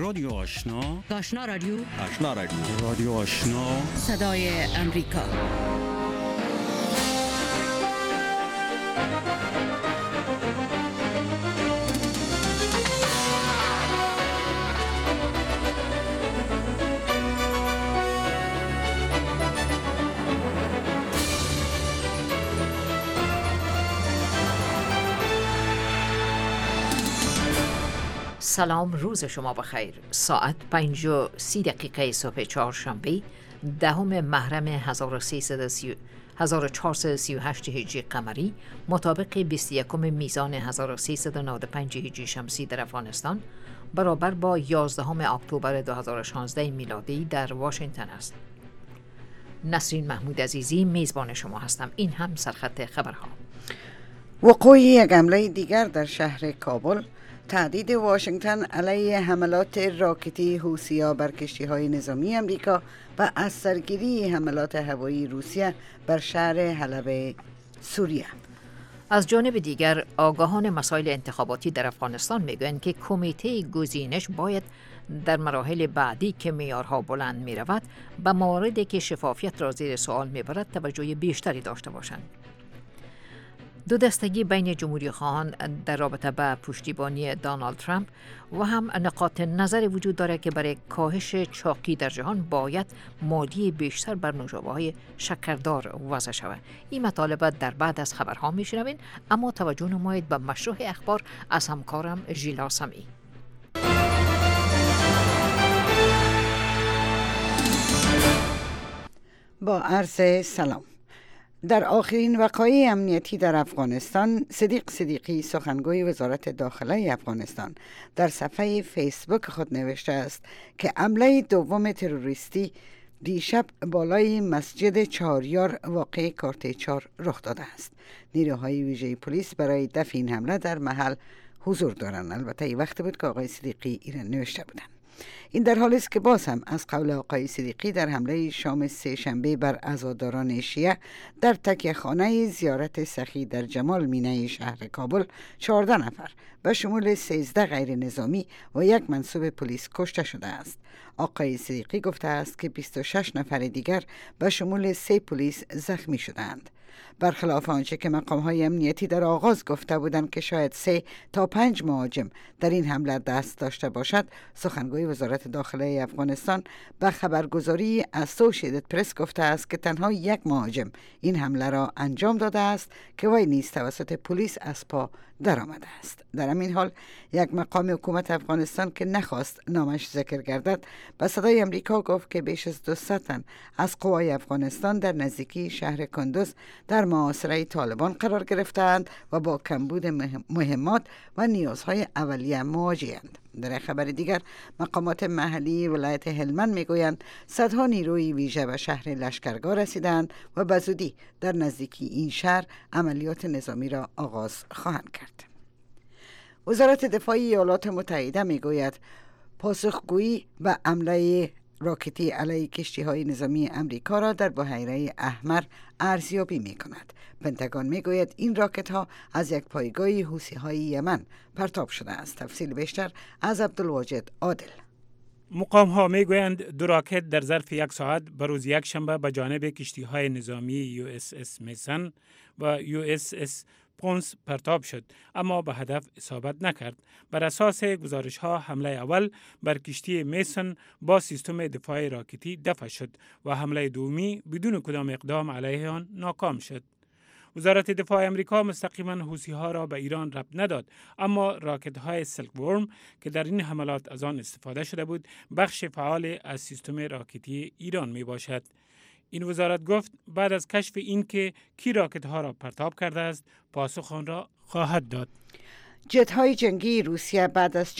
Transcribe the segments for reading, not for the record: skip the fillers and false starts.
رادیو آشنا، آشنا رادیو، آشنا رادیو، رادیو آشنا، صدای امریکا. سلام، روز شما بخیر. ساعت 5:30 صبح چهارشنبه 10 محرم 1438 هجری قمری مطابق 21 میزان 1395 هجری شمسی در افغانستان برابر با 11 اکتبر 2016 میلادی در واشنگتن است. نسرین محمود عزیزی میزبان شما هستم. این هم سرخط خبرها. وقوع یک حمله دیگر در شهر کابل، تهدید واشنگتن علیه حملات راکتی حوثی‌ها بر کشتی‌های نظامی آمریکا و از سرگیری حملات هوایی روسیه بر شهر حلب سوریه. از جانب دیگر آگاهان مسائل انتخاباتی در افغانستان میگویند که کمیته گزینش باید در مراحل بعدی که معیارها بلند می‌رود به مواردی که شفافیت را زیر سوال می‌برد توجه بیشتری داشته باشند. دو دستگی بین جمهوری‌خواهان در رابطه با پشتیبانی دونالد ترامپ و هم نقاط نظر وجود دارد که برای کاهش چاقی در جهان باید مالیه بیشتر بر نوشابه‌های شکردار وضع شود. این مطالب در بعد از خبرها میشنوین، اما توجه نمایید به مشروع اخبار از همکارم ژیلا سمی. با عرض سلام. در آخرین وقایع امنیتی در افغانستان، صدیق صدیقی سخنگوی وزارت داخله افغانستان در صفحه فیسبوک خود نوشته است که حمله دوم تروریستی دیشب بالای مسجد چهاریار واقع کارت 4 رخ داده است. نیروهای ویژه پلیس برای دفع این حمله در محل حضور دارند. البته این وقت بود که آقای صدیقی ایران نوشته بودند. این در حالی است که باز هم از قول آقای صدیقی در حمله شام سه‌شنبه بر عزاداران شیعه در تکیه‌خانه زیارت سخی در جمال مینه شهر کابل 14 نفر به شمول 13 غیر نظامی و یک منصوب پلیس کشته شده است. آقای صدیقی گفته است که 26 نفر دیگر به شمول 3 پلیس زخمی شدند. برخلاف آنچه که مقام‌های امنیتی در آغاز گفته بودند که شاید 3 تا 5 مهاجم در این حمله دست داشته باشد، سخنگوی وزارت داخله افغانستان به خبرگزاری اسوسییتد پرس گفته است که تنها 1 مهاجم این حمله را انجام داده است که وی نیز توسط پلیس از پا درآمده است. در همین حال یک مقام حکومت افغانستان که نخواست نامش ذکر گردد به صدای امریکا گفت که بیش از 200 تن از قوای افغانستان در نزدیکی شهر کندوز در محاصره طالبان قرار گرفتند و با کمبود مهمات و نیازهای اولیه مواجه‌اند. در خبر دیگر، مقامات محلی ولایت هلمند میگویند صدها نیروی ویژه به شهر لشکرگاه رسیدند و به زودی در نزدیکی این شهر عملیات نظامی را آغاز خواهند کرد. وزارت دفاع ایالات متحده میگوید پاسخگویی به حمله راکتی علیه کشتی‌های نظامی امریکا را در بحیره احمر ارزیابی می‌کند. پنتاگون میگوید این راکت‌ها از یک پایگاه حوثی‌های یمن پرتاب شده است. تفصیل بیشتر از عبدالواجد عادل. مقام‌ها میگویند 2 راکت در ظرف 1 ساعت به روز یکشنبه به جانب کشتی‌های نظامی USS میسن و USS پونس پرتاب شد، اما به هدف اصابت نکرد. بر اساس گزارش‌ها حمله اول بر کشتی میسن با سیستم دفاع راکتی دفع شد و حمله دومی بدون کدام اقدام علیه آن ناکام شد. وزارت دفاع امریکا مستقیما حوثی‌ها را به ایران ربط نداد، اما راکت‌های سیلک ورم که در این حملات از آن استفاده شده بود بخش فعال از سیستم راکتی ایران می باشد. این وزارت گفت بعد از کشف این که کی راکت‌ها را پرتاب کرده است، پاسخ آن را خواهد داد. جت‌های جنگی روسیه بعد از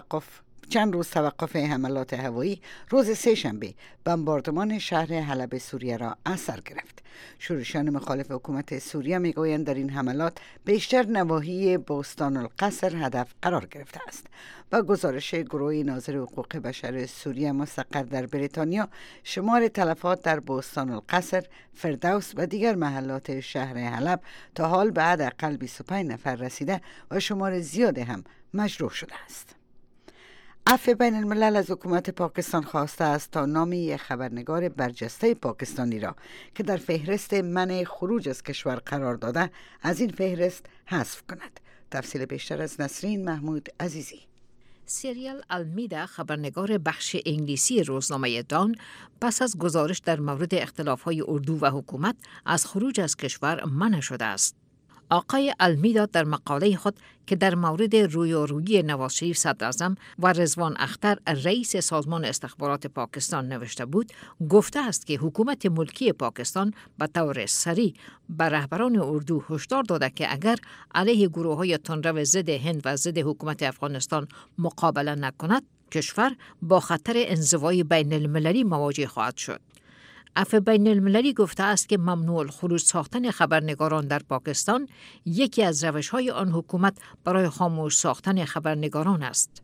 چند روز توقف حملات هوایی روز سه‌شنبه بمباردمان شهر حلب سوریه را از سر گرفت. شورشیان مخالف حکومت سوریه میگویند در این حملات بیشتر نواحی بوستان القصر هدف قرار گرفته است. با گزارش گروه ناظر حقوق بشر سوریه مستقر در بریتانیا، شمار تلفات در بوستان القصر، فردوس و دیگر محلات شهر حلب تا حال به حداقل 25 نفر رسیده و شمار زیاد هم مجروح شده است. عفو بین الملل از حکومت پاکستان خواسته است تا نام یک خبرنگار برجسته پاکستانی را که در فهرست منع خروج از کشور قرار داده از این فهرست حذف کند. تفصیل بیشتر از نسرین محمود عزیزی. سیریل المیدا، خبرنگار بخش انگلیسی روزنامه دان، پس از گزارش در مورد اختلاف‌های اردو و حکومت از خروج از کشور منع شده است. آقای المیدا در مقاله خود که در مورد رویارویی نواز شریف صدراعظم و رضوان اختر رئیس سازمان استخبارات پاکستان نوشته بود، گفته است که حکومت ملکی پاکستان به طور سریع به رهبران اردو هشدار داده که اگر علیه گروه‌های تندرو ضد هند و ضد حکومت افغانستان مقابله نکند، کشور با خطر انزوای بین المللی مواجه خواهد شد. عفو بین المللی گفته است که ممنوع الخروج ساختن خبرنگاران در پاکستان یکی از روش‌های آن حکومت برای خاموش ساختن خبرنگاران است.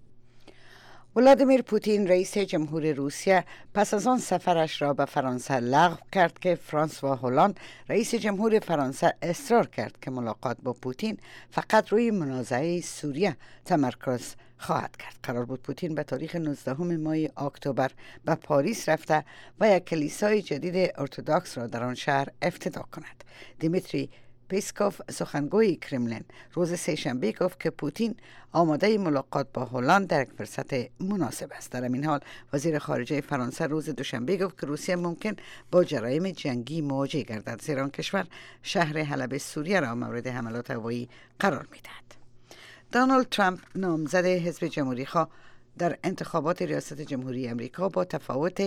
ولادیمیر پوتین رئیس جمهور روسیه پس از آن سفرش را به فرانسه لغو کرد که فرانسوا هولاند رئیس جمهور فرانسه اصرار کرد که ملاقات با پوتین فقط روی منازعه سوریه تمرکز خواهد کرد. قرار بود پوتین به تاریخ 19 ماه اکتبر به پاریس رفته و یک کلیسای جدید ارتدوکس را در آن شهر افتتاح کند. دیمیتری پیسکوف، سخنگوی کرملین، روز سه‌شنبه گفت که پوتین آماده ملاقات با هولاند در یک فرصت مناسب است. در این حال وزیر خارجه فرانسه روز دوشنبه گفت که روسیه ممکن با جرایم جنگی مواجه گردد، زیرا آن کشور شهر حلب سوریه را مورد حملات هوایی قرار می‌دهد. دونالد ترامپ، نامزد حزب جمهوری‌خواه در انتخابات ریاست جمهوری امریکا، با تفاوت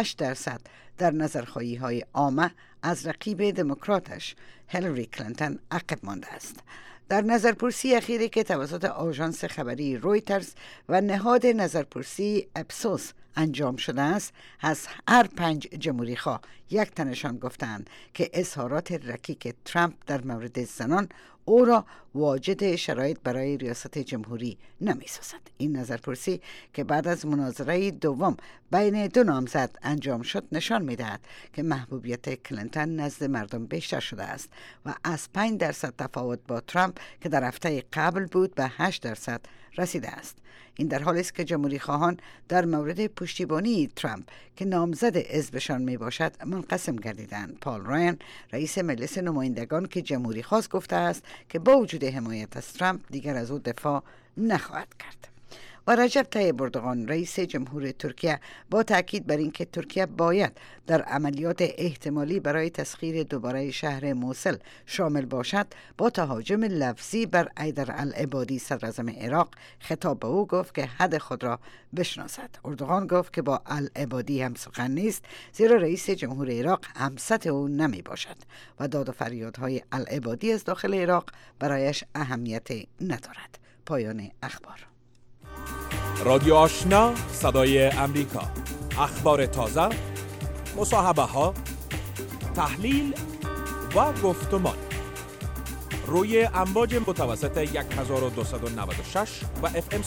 8% در نظرخواهی‌های عامه از رقیب دموکراتش هیلاری کلینتون عقب مانده است. در نظرپرسی اخیری که توسط آژانس خبری رویترز و نهاد نظرپرسی اپسوس انجام شده است، از هر 5 جمهوری‌خواه یک تنشان گفتند که اظهارات رکیک ترامپ در مورد زنان او را واجد شرایط برای ریاست جمهوری نمی‌سازد. این نظرپرسی که بعد از مناظره دوم بین دو نامزد انجام شد نشان می‌دهد که محبوبیت کلینتون نزد مردم بیشتر شده است و از 5% تفاوت با ترامپ که در هفته قبل بود به 8% رسیده است. این در حالی است که جمهوری خواهان در مورد پشتیبانی ترامپ که نامزد حزبشان می باشد منقسم گردیدند. پال رایان، رئیس مجلس نمایندگان که جمهوری خواست، گفته است که با وجود حمایت از ترامپ دیگر از او دفاع نخواهد کرد. و رجب طیب اردوغان، رئیس جمهور ترکیه، با تاکید بر اینکه ترکیه باید در عملیات احتمالی برای تسخیر دوباره شهر موصل شامل باشد، با تهاجم لفظی بر حیدر العبادی صدراعظم عراق خطاب به او گفت که حد خود را بشناسد. اردوغان گفت که با العبادی هم سخن نیست، زیرا رئیس جمهور عراق همسط او نمی باشد و داد و فریادهای العبادی از داخل عراق برایش اهمیت ندارد. پایان اخبار. رادیو آشنا، صدای امریکا، اخبار تازه، مصاحبه ها، تحلیل و گفتمان روی امواج متوسط 1296 و FM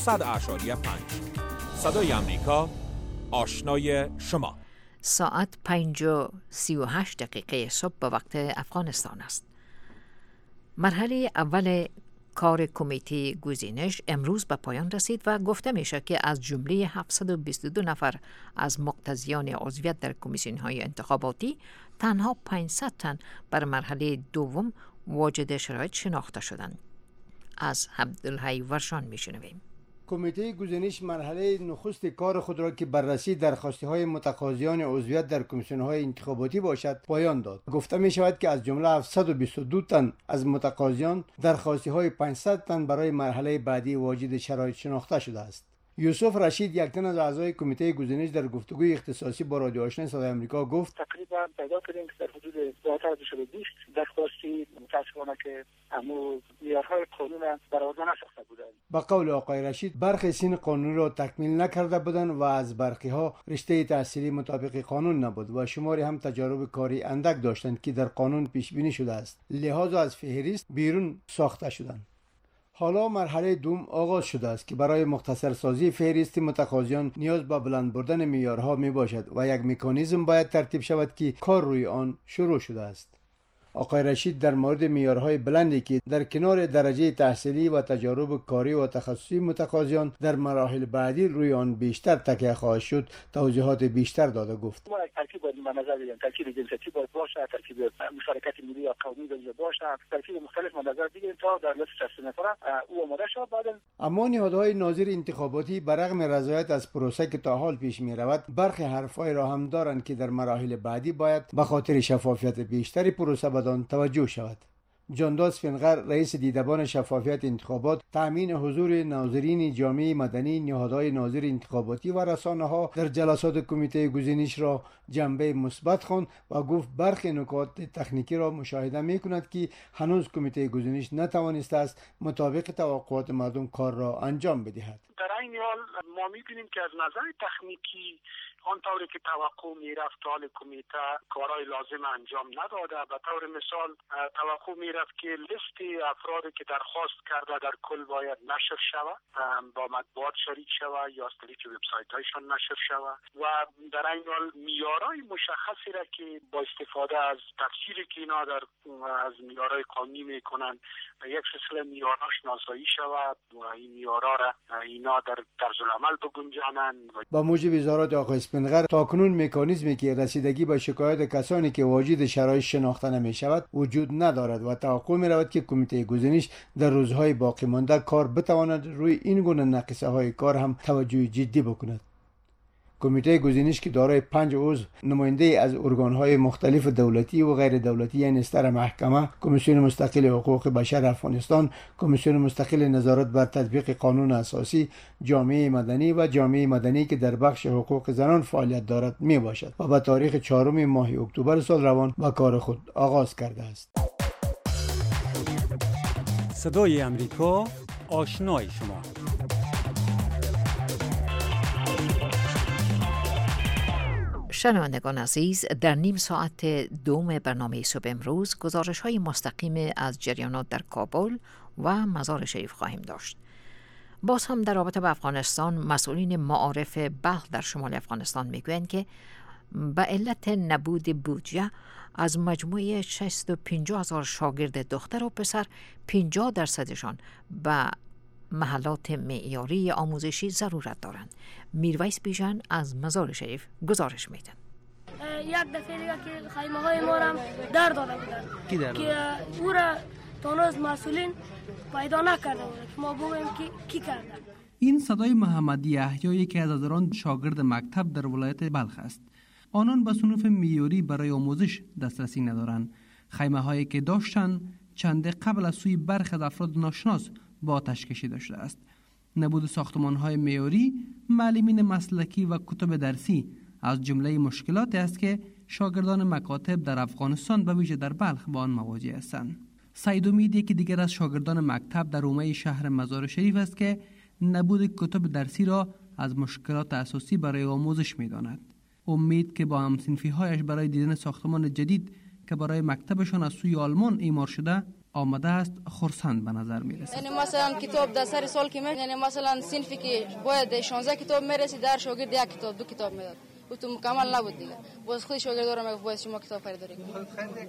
100.5. صدای امریکا، آشنای شما. ساعت 5:38 صبح به وقت افغانستان است. مرحله اول کار کمیته گزینش امروز به پایان رسید و گفته میشه که از جمله 722 نفر از مقتضیان عضویت در کمیسیون‌های انتخاباتی تنها 500 تن بر مرحله دوم واجد شرایط شناخته شدند. از عبدالحی ورشان میشنویم. کمیته گزینش مرحله نخست کار خود را که بررسی درخواست‌های متقاضیان عضویت در کمیسیون‌های انتخاباتی باشد پایان داد. گفته می شود که از جمله 722 تن از متقاضیان درخواست‌های 500 تن برای مرحله بعدی واجد شرایط شناخته شده است. یوسف رشید، یک تن از اعضای کمیته گزینش، در گفتگوی اختصاصی با رادیو آشنا صدای آمریکا گفت تقریبا پیدا کردیم که در حدود 1220 درخواستی متاسفانه که همون معیارهای قانون برآورده نساخته بودند. با قول آقای رشید، برخی سین قانونی را تکمیل نکرده بودند و از برخی ها رشته تحصیلی مطابق قانون نبود و شماری هم تجارب کاری اندک داشتند که در قانون پیش بینی شده است، لذا از فهرست بیرون ساخته شدند. حالا مرحله دوم آغاز شده است که برای مختصر سازی فهرست متقاضیان نیاز به بلند بردن معیارها می باشد و یک مکانیزم باید ترتیب شود که کار روی آن شروع شده است. آقای رشید در مورد معیارهای بلندی که در کنار درجه تحصیلی و تجارب کاری و تخصصی متقاضیان در مراحل بعدی روی آن بیشتر تکیه خواهد شد توضیحات بیشتر داده. گفت ما یک ترکیب باید به نظر بگیریم، ترکیب جنسیتی باید باشه، ترکیب مشارکت ملی یا قومی باشه، ترکیب مختلف به نظر بگیریم تا در لیست 60 نفره او آماده شود. بعد اما نهادهای ناظر انتخاباتی برغم رضایت از پروسه که تا حال پیش می رود، برخی حرفای را هم دارند که در مراحل بعدی باید به خاطر شفافیت بیشتری پروسه بدان توجه شود. جانداز فنغر، رئیس دیدبان شفافیت انتخابات، تأمین حضور ناظرین جامعه مدنی، نهادهای ناظر انتخاباتی و رسانه‌ها در جلسات کمیته گزینش را جنبه مثبت خواند و گفت برخی نکات تکنیکی را مشاهده می‌کند که هنوز کمیته گزینش نتوانسته است مطابق توقعات مردم کار را انجام بدهد. در این حال ما می‌بینیم که از نظر تکنیکی آنطوری که توقع میرفت حال کمیته کارهای لازم انجام نداده. به طور مثال توقع میرفت که لیست افرادی که درخواست کرده در کل باید نشر شود، با مطبوعات شریک شود یا از طریق وبسایت هایشان نشر شود و در این حال معیارهای مشخصی را که با استفاده از تفسیری که اینا در از معیارهای قانونی میکنن یک سلسله معیارها شناسایی شود و این معیارها را اینا در طرزالعمل بگنجانند. با موجب وزارت آقای اسفندیار تاکنون مکانیزمی که رسیدگی به شکایت کسانی که واجد شرایط شناخته نمی شود وجود ندارد و توقع می رود که کمیته گزینش در روزهای باقی مانده کار بتواند روی این گونه نقصه های کار هم توجه جدی بکند. کمیته گزینش که دارای 5 عضو نماینده از ارگان‌های مختلف دولتی و غیر دولتی یعنی استر محکمه، کمیسیون مستقل حقوق بشر افغانستان، کمیسیون مستقل نظارت بر تطبیق قانون اساسی، جامعه مدنی و جامعه مدنی که در بخش حقوق زنان فعالیت دارد می باشد و به تاریخ 4 ماه اکتبر سال روان با کار خود آغاز کرده است. صدای امریکا، آشنای شما. شنوندگان عزیز، در نیم ساعت دوم برنامه صبح امروز گزارش های مستقیم از جریانات در کابل و مزار شریف خواهیم داشت. باز هم در رابطه با افغانستان، مسئولین معارف بلخ در شمال افغانستان میگویند که به علت نبود بودجه از مجموعه 650,000 شاگرد دختر و پسر 50% به محلات معیاری آموزشی ضرورت دارند. میرویس بیژن از مزار شریف گزارش میدن. یک دفعه دیگه که خیمه های ما را در داده بودن که او را تانوز مسئولین پیدا نکرده بودن که ما بگویم که کی کردن. این صدای محمد یحیی که از هزاران شاگرد مکتب در ولایت بلخ است. آنان به صنوف معیاری برای آموزش دسترسی ندارند. خیمه هایی که داشتن چند قبل از سوی برخی از افراد ناشناس با آتش کشیده شده است. نبود ساختمان‌های معیاری، معلمین مسلکی و کتب درسی از جمله مشکلاتی است که شاگردان مکاتب در افغانستان به ویژه در بلخ با آن مواجه هستند. سعید امید یکی دیگر از شاگردان مکتب در حومه شهر مزار شریف است که نبود کتب درسی را از مشکلات اساسی برای آموزش می‌داند. امید که با هم‌صنفی‌هایش برای دیدن ساختمان جدید که برای مکتبشان از سوی آلمان اعمار شده آمده است، خرسند به نظر میرسد. یعنی مثلا کتاب در سر سال که یعنی مثلا صنفی که باید 16 کتاب میرسی در شاگرد یک کتاب 2 کتاب میداد و تو مکمل نبود دیگه. باز خود شاگردا رو میگه باید شما کتاب خریداری کنید.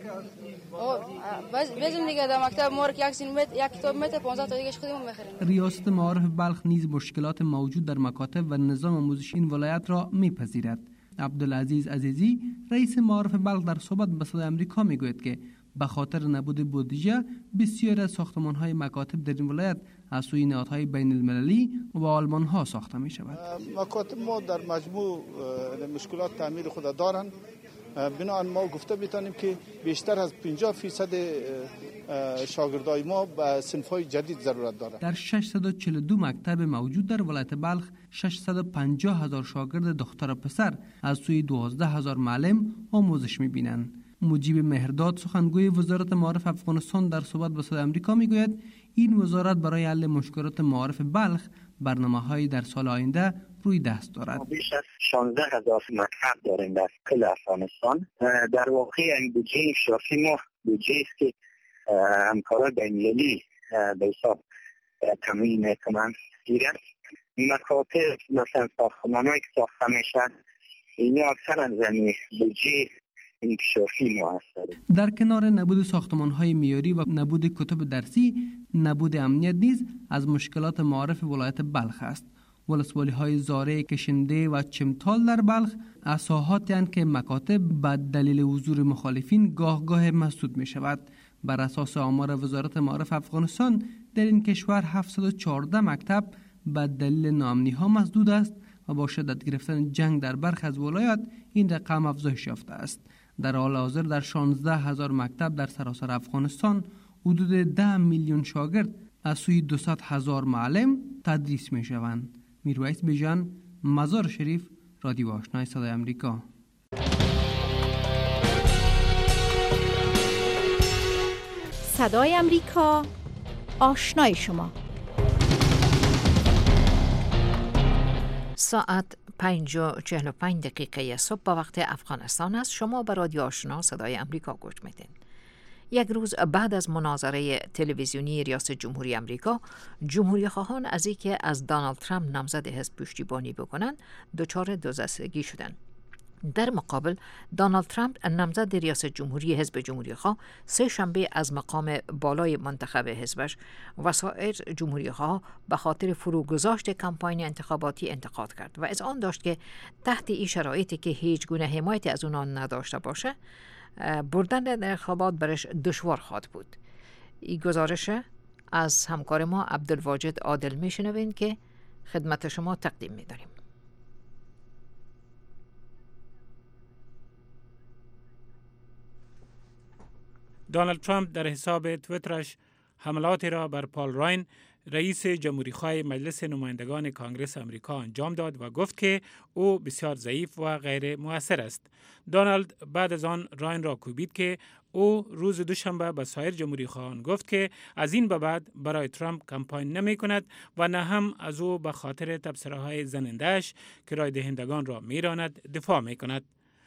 بازم دیگه در مکتب ما که یک کتاب میته 15 تا دیگه خودمون میخریم. ریاست معارف بلخ نیز مشکلات موجود در مکاتب و نظام آموزشی این ولایت را میپذیرد. عبدالعزیز عزیزی رئیس معارف بلخ در صحبت با صدای آمریکا میگوید که به خاطر نبود بودجه بسیاری از ساختمان‌های مکاتب در این ولایت از سوی نهادهای بین المللی و آلمان‌ها ساخته می‌شود. مکاتب ما در مجموع مشکلات تعمیر خود دارند. بنابراین ما گفته می‌تونیم که بیشتر از 50% شاگردای ما به صنف‌های جدید ضرورت دارند. در 642 مکتب موجود در ولایت بلخ 650,000 شاگرد دختر و پسر از سوی 12,000 معلم آموزش می‌بینند. مجیب مهرداد سخنگوی وزارت معارف افغانستان در صحبت با صدای آمریکا میگوید این وزارت برای حل مشکلات معارف بلخ برنامه‌های در سال آینده روی دست دارد. بیش از 16,000 مکتب داریم در کل افغانستان. در واقع این بودجه شافی ما بودجه است که همکاران بین‌المللی به حساب تامین میکنند. مکاتب مثلا ساختمان‌هایی که ساخته میشن اینا اکثرا زمین بودجه انکشافی موثره. در کنار نبود ساختمان‌های معیاری و نبود کتب درسی، نبود امنیت نیز از مشکلات معارف ولایت بلخ است. ولسوالی‌های زاره، کشنده و چمتال در بلخ از ساحاتی اند که مکاتب به دلیل حضور مخالفین گاه مسدود می‌شود. بر اساس آمار وزارت معارف افغانستان در این کشور 714 مکتب به دلیل ناامنی‌ها مسدود است و با شدت گرفتن جنگ در برخی از ولایات این رقم افزایش یافته است. در حال حاضر در 16,000 مکتب در سراسر افغانستان حدود 10 میلیون شاگرد از سوی 200,000 معلم تدریس می شوند. میرویس بیژن، مزار شریف، رادیو آشنای صدای امریکا. صدای امریکا، آشنای شما. ساعت 5:45 صبح به وقت افغانستان است. شما به رادیو آشنا صدای امریکا گوش میدین. یک روز بعد از مناظره تلویزیونی ریاست جمهوری امریکا، جمهوری خواهان از اینکه از دونالد ترامپ نامزد حزب پشتیبانی بکنند دچار دوزخی شدند. در مقابل دونالد ترامپ نامزد ریاست جمهوری حزب جمهوری خواه سه شنبه از مقام بالای منتخب حزبش و سایر جمهوری خواه به خاطر فروگذاشت کمپاین انتخاباتی انتقاد کرد و از آن داشت که تحت این شرایطی که هیچ گونه حمایتی از اونان نداشته باشه بردن انتخابات برش دشوار خواهد بود. این گزارش از همکار ما عبدالواجد عادل میشنوین که خدمت شما تقدیم می‌داریم. دونالد ترامپ در حساب تویترش حملاتی را بر پال راین رئیس جمهوری‌خواه مجلس نمایندگان کانگرس آمریکا انجام داد و گفت که او بسیار ضعیف و غیر مؤثر است. دونالد بعد از آن راین را کوبید که او روز دوشنبه به سایر جمهوری‌خواهان گفت که از این به بعد برای ترامپ کمپاین نمی کند و نه هم از او به خاطر تبصره‌های زننده‌اش که رای دهندگان را می‌راند دفاع می کند.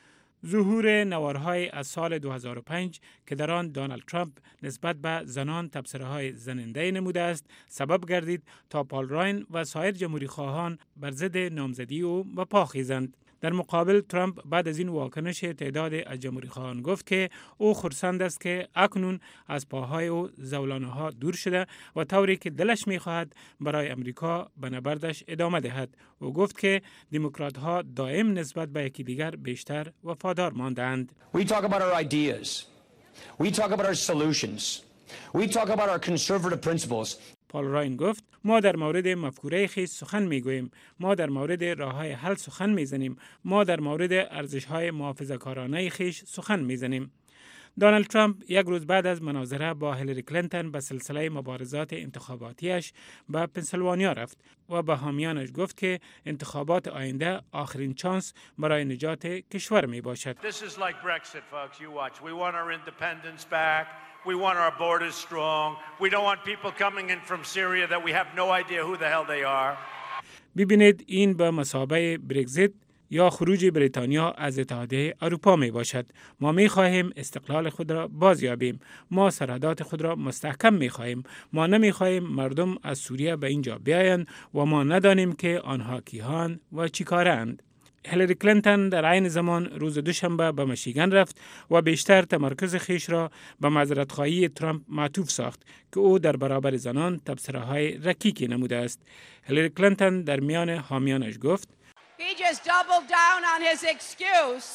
ظهور نوارهای از سال 2005 که در آن دونالد ترامپ نسبت به زنان تبصره‌های زننده نموده است سبب گردید تا پال راین و سایر جمهوری خواهان بر ضد نامزدی او به پا خیزند. در مقابل ترامپ بعد از این واکنش تعداد از جمهوری خواهان گفت که او خرسند است که اکنون از پاهای او زولانه‌ها دور شده و طوری که دلش می‌خواهد برای امریکا به نبردش ادامه دهد. او گفت که دموکرات‌ها دائم نسبت به یکی دیگر بیشتر وفادار ماندند. We talk about our ideas. We talk about our solutions. We talk about our conservative principles. پال راین گفت ما در مورد مفکوره خیش سخن میگوییم، ما در مورد راه‌های حل سخن میزنیم، ما در مورد ارزش‌های محافظه‌کارانه خیش سخن میزنیم. دونالد ترامپ یک روز بعد از مناظره با هیلاری کلینتون به سلسله مبارزات انتخاباتیش به پنسیلوانیا رفت و به حامیانش گفت که انتخابات آینده آخرین چانس برای نجات کشور می باشد. This is like Brexit, folks. You watch. We want our independence back. We want our borders strong. We don't want people coming in from Syria that we have no idea who the hell they are. ببینید این به مثابه برگزیت یا خروج بریتانیا از اتحادیه اروپا می باشد. ما می خواهیم استقلال خود را بازیابیم. ما سرحدات خود را مستحکم می خواهیم. ما نمی خواهیم مردم از سوریه به اینجا بیایند و ما ندانیم که آنها کیهان و چیکارند. هیلاری کلینتون در عین زمان روز دوشنبه به میشیگان رفت و بیشتر تمرکز خیش را به معذرت‌خواهی ترامپ معطوف ساخت که او در برابر زنان تبصره‌های رکیکی نموده است. هیلاری کلینتون در میان حامیانش گفت He just doubled down on his excuse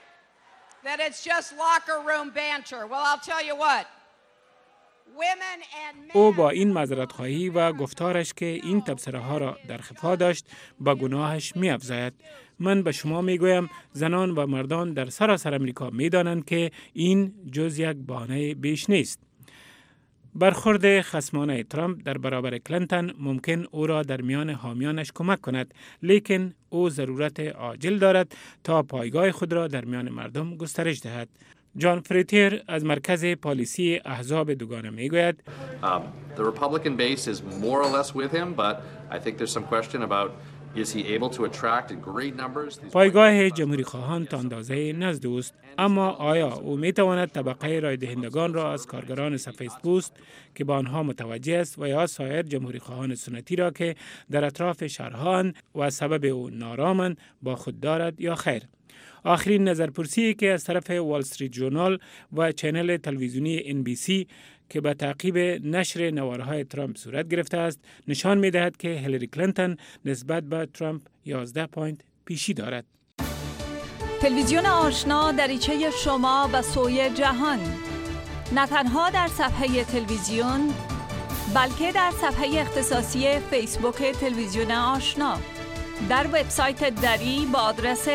that it's just locker room banter. Well, I'll tell you what. Women and men. او با این معذرت‌خواهی و گفتارش که این تبصره‌ها را در خفا داشت با گناهش می‌افزاید. من به شما میگویم زنان و مردان در سراسر امریکا می‌دانند که این جز یک بهانه بیش نیست. برخورد خصمانه ترامپ در برابر کلینتون ممکن او را در میان حامیانش کمک کند، لیکن او ضرورت عاجل دارد تا پایگاه خود را در میان مردم گسترش دهد. جان فریتیر از مرکز پالیسی احزاب دوگانه میگوید The Republican base is more or less with him, but I think there's some question about پایگاه جمهوری خواهان تا اندازه نزد اوست، اما آیا او می تواند طبقه رای دهندگان را از کارگران سفید پوست که با آنها متوجه است و یا سایر جمهوری خواهان سنتی را که در اطراف شهرها و سبب او نارامند با خود دارد یا خیر؟ آخرین نظرپرسی که از طرف وال استریت ژورنال و چینل تلویزیونی NBC که به تعقیب نشر نوارهای ترامپ صورت گرفته است نشان می دهد که هیلاری کلینتون نسبت به ترامپ 11 پوینت پیشی دارد. تلویزیون آشنا دریچه شما به سوی جهان، نه تنها در صفحه تلویزیون بلکه در صفحه اختصاصی فیسبوک تلویزیون آشنا، در وبسایت دری با آدرس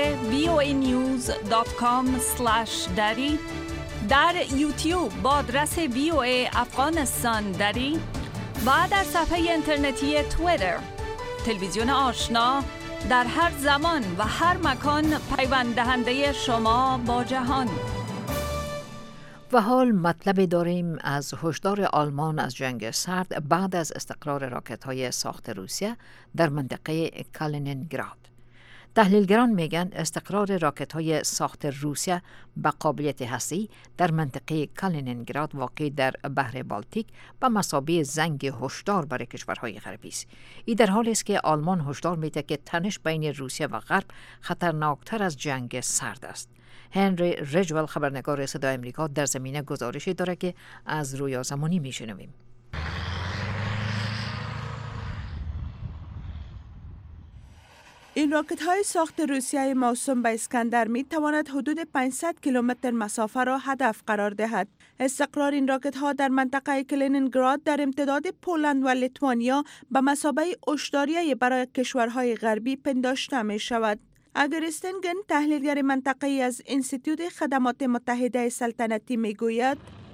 voanews.com/dari، در یوتیوب با آدرس VOA افغانستان دری و در صفحه اینترنتی توییتر. تلویزیون آشنا در هر زمان و هر مکان پیوند دهنده شما با جهان. و حال مطلب داریم از هشدار آلمان از جنگ سرد بعد از استقرار راکت‌های ساخت روسیه در منطقه کالینینگراد. تحلیلگران میگن استقرار راکت‌های ساخت روسیه با قابلیت هسته‌ای در منطقه کالینینگراد واقع در بحر بالتیک به مثابه زنگ هشدار برای کشورهای غربی است. این در حالی است که آلمان هشدار میده که تنش بین روسیه و غرب خطرناکتر از جنگ سرد است. هنری رجول خبرنگار صدای آمریکا در زمینه گزارشی داره که از رویا زمانی میشنویم. این راکت های ساخت روسیه موسوم به اسکندر می تواند حدود 500 کیلومتر مسافه را هدف قرار دهد. استقرار این راکت ها در منطقه کالینینگراد در امتداد پولند و لیتوانیا به مثابه هشداری برای کشورهای غربی پنداشته می شود. اگر استنگن تحلیلگر منطقه‌ای از انستیتوت خدمات متحده سلطنتی می گوید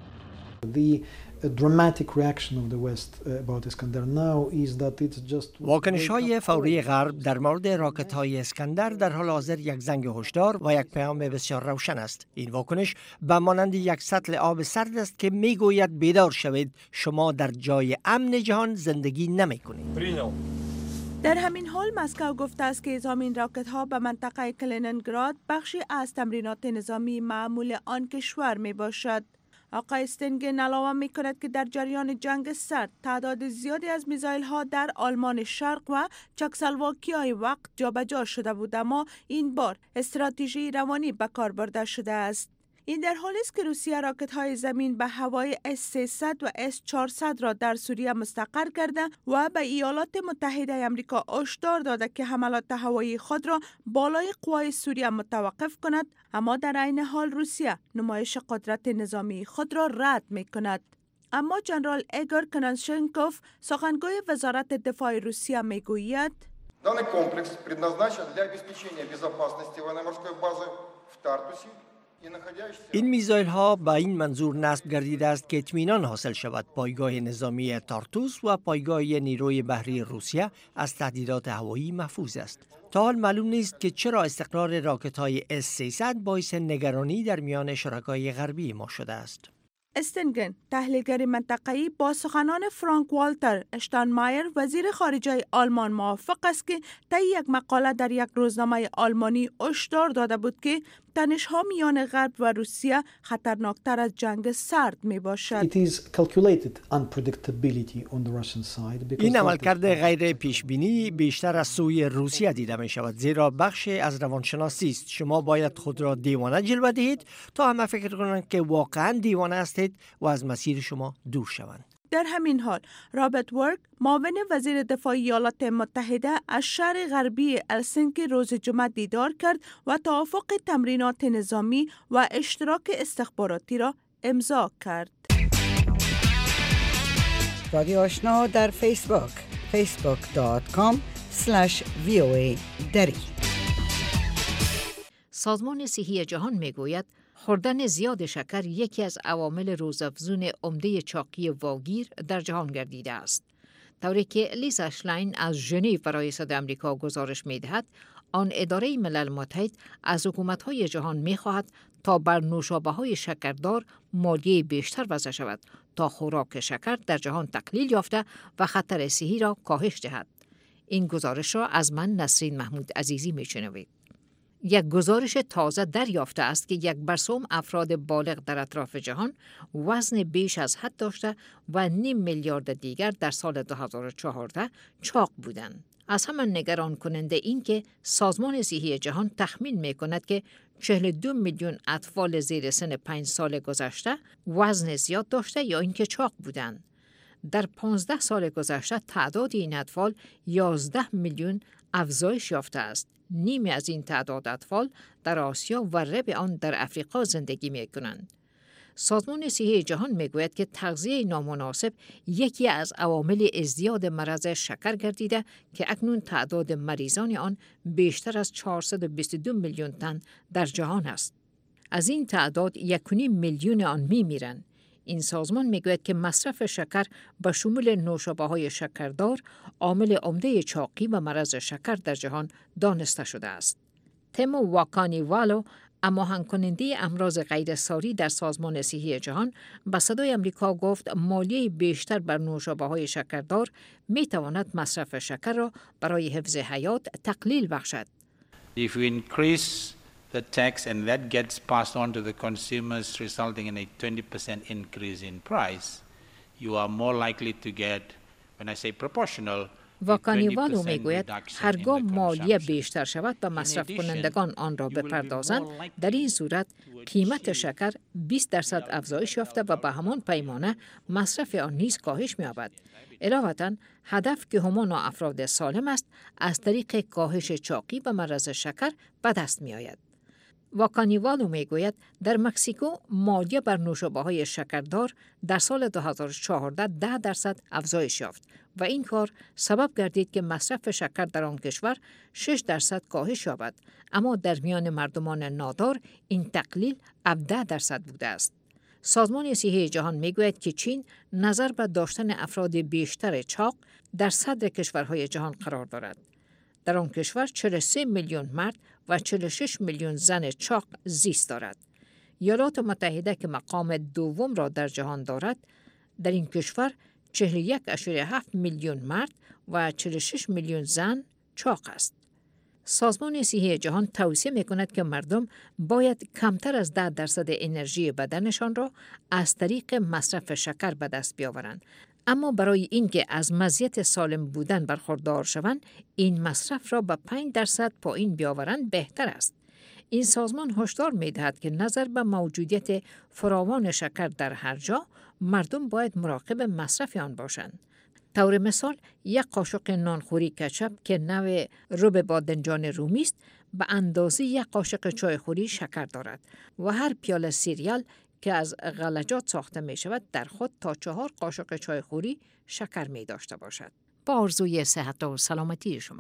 واکنش‌های فوری غرب در مورد راکت‌های اسکندر در حال حاضر یک زنگ هشدار و یک پیام بسیار روشن است. این واکنش به مانند یک سطل آب سرد است که می‌گوید بیدار شوید، شما در جای امن جهان زندگی نمی‌کنید. در همین حال مسکو گفته است که اعزام این راکت ها به منطقه کالینینگراد بخشی از تمرینات نظامی معمول آن کشور می باشد. آقای استنگن علاوه می کند که در جریان جنگ سرد تعداد زیادی از میزایل ها در آلمان شرق و چکسلواکیای وقت جابجا شده بود، اما این بار استراتژی روانی به کار برده شده است. این در حالی است که روسیه راکت‌های زمین به هوای S-300 و S-400 را در سوریه مستقر کرده و به ایالات متحده آمریکا هشدار داده که حملات هوایی خود را بالای قوای سوریه متوقف کند، اما در عین حال روسیه نمایش قدرت نظامی خود را رد می‌کند. اما جنرال ایگور کناشنکوف سخنگوی وزارت دفاع روسیه می‌گوید данный комплекс предназначен для обеспечения безопасности военно-морской базы в Тартусе. این میزایل ها به این منظور نصب گردیده است که اطمینان حاصل شود پایگاه نظامی تارتوس و پایگاه نیروی بحری روسیه از تهدیدات هوایی محفوظ است. تا حال معلوم نیست که چرا استقرار راکت های S-300 باعث نگرانی در میان شرکای غربی ما شده است. استنگن تحلیلگر منطقه‌ای با سخنان فرانک والتر اشتانمایر وزیر خارجه آلمان موافق است که طی یک مقاله در یک روزنامه آلمانی هشدار داده بود که تنش‌ها میان غرب و روسیه خطرناکتر از جنگ سرد می باشد. این عملکرد غیر پیش بینی بیشتر از سوی روسیه دیده می شود، زیرا بخش از روانشناسی است. شما باید خود را دیوانه جلوه دهید تا همه فکر کنند که واقعا دیوانه هستید و از مسیر شما دور شوند. در همین حال رابرت ورک معاون وزیر دفاع ایالات متحده از شهر غربی هلسینکی روز جمعه دیدار کرد و توافق تمرینات نظامی و اشتراک استخباراتی را امضا کرد. رادیو آشنا در فیسبوک facebook.com/VOA دری. سازمان صحی جهان میگوید خوردن زیاد شکر یکی از عوامل روزافزون عمده چاقی واگیر در جهان گردیده است. طوری که لیزا شلاین از ژنو برای صدای آمریکا گزارش می‌دهد، آن اداره ملل متحد از حکومت‌های جهان می‌خواهد تا بر نوشابه‌های شکردار مالیه بیشتر وضع شود تا خوراک شکر در جهان تقلیل یافته و خطر صحی را کاهش دهد. این گزارش را از من نسرین محمود عزیزی میشنوید. یک گزارش تازه دریافته است که 1 برسوم افراد بالغ در اطراف جهان وزن بیش از حد داشته و 0.5 میلیارد دیگر در سال 2014 چاق بودند. از همان نگران کننده این که سازمان صحی جهان تخمین می کند که 42 میلیون اطفال زیر سن 5 سال گذشته وزن زیاد داشته یا اینکه چاق بودند. در 15 سال گذشته تعداد این اطفال 11 میلیون افزایش یافته است. نیمی از این تعداد اطفال در آسیا و ربع آن در افریقا زندگی می کنند. سازمان صحی جهان می گوید که تغذیه نامناسب یکی از عوامل ازدیاد مرض شکر گردیده که اکنون تعداد مریضان آن بیشتر از 422 میلیون تن در جهان است. از این تعداد 1.5 میلیون آن می میرند. این سازمان میگوید که مصرف شکر به شمول نوشابه‌های شکردار عامل عمده چاقی و مرض شکر در جهان دانسته شده است. تمو واکانیوالو، هماهنگ کننده امراض غیرساری در سازمان صحی جهان، به صدای آمریکا گفت مالیه بیشتر بر نوشابه‌های شکردار میتواند مصرف شکر را برای حفظ حیات تقلیل بخشد. If we increase the tax and that gets passed on to the consumers, resulting in a 20% increase in price, you are more likely to get, when I say proportional, واکانیوالو میگوید هرگاه مالیه بیشتر شود به مصرف کنندگان آن را بپردازند، در این صورت قیمت شکر 20% افزایش یافته و به همان پیمانه مصرف آن نیز کاهش می‌یابد. علاوه‌اً هدف که همان افراد سالم است از طریق کاهش چاقی و مرض شکر به دست می‌آید. واکانیوالو میگوید در مکزیکو مالیه بر نوشابه‌های شکردار در سال 2014 10% افزایش یافت و این کار سبب گردید که مصرف شکر در آن کشور 6% کاهش یابد، اما در میان مردمان نادار این تقلیل 17% بوده است. سازمان صحی جهان میگوید که چین نظر به داشتن افراد بیشتر چاق در صدر کشورهای جهان قرار دارد. در آن کشور 43 میلیون مرد و 46 میلیون زن چاق زیست دارد. ایالات متحده که مقام دوم را در جهان دارد، در این کشور 41.7 میلیون مرد و 46 میلیون زن چاق است. سازمان صحی جهان توصیه می‌کند که مردم باید کمتر از 10% انرژی بدنشان را از طریق مصرف شکر به دست بیاورند. اما برای اینکه از مزیت سالم بودن برخوردار شوند، این مصرف را به 5% پایین بیاورند بهتر است. این سازمان هشدار می‌دهد که نظر به موجودیت فراوان شکر در هر جا، مردم باید مراقب مصرف آن باشند. طور مثال، 1 قاشق نانخوری کچپ که نوع رب بادنجان رومی است، به اندازه 1 قاشق چایخوری شکر دارد و هر پیاله سیریال که از غلجات ساخته می شود در خود تا 4 قاشق چایخوری شکر می داشته باشد. با آرزوی صحت و سلامتی شما.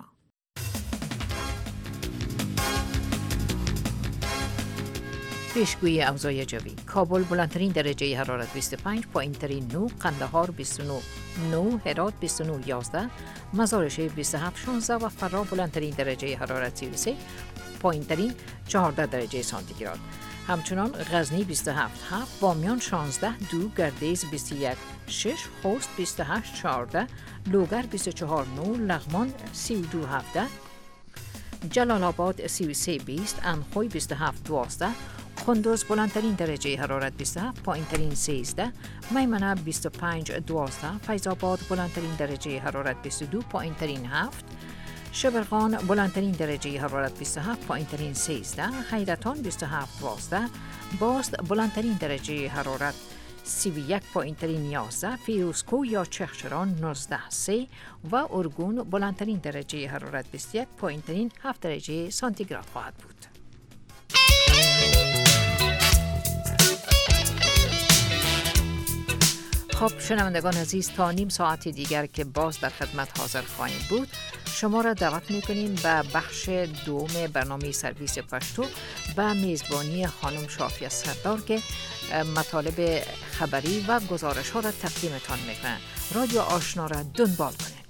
پیشگویی اوضاع جوی: کابل بلندترین درجه حرارت 25، پایینترین 9، قندهار 29، هرات 29-11، مزارشریف 27-16 و فرا بلندترین درجه حرارت 33، پایینترین 14 درجه سانتیگراد. همچنان غزنی 27-7، بامیان 16-2، گردیز 21-6، خوست 28-14، لوگر 24-9، لغمان 32-17، جلال آباد 33-20، انخوی 27-12، کندوز بلندترین درجه حرارت 27، پایینترین 13، میمنه 25-12، فیض آباد بلندترین درجه حرارت 22، پایینترین 7، شبرغان بلندترین درجه حرارت 27، پایینترین 13، حیرتان 27-12، باست بلندترین درجه حرارت 31، پایینترین 11، فیروزکو یا چخچران 19-3 و ارگون بلندترین درجه حرارت 21، پایینترین 7 درجه سانتیگراد خواهد بود. خب شنوندگان عزیز، تا نیم ساعت دیگر که باز در خدمت حاضر خواهیم بود، شما را دعوت می‌کنیم به بخش دوم برنامه سرویس پشتو و میزبانی خانم شافیه سردار که مطالب خبری و گزارش ها را تقدیمتان میکنند. رادیو آشنا را دنبال کنید.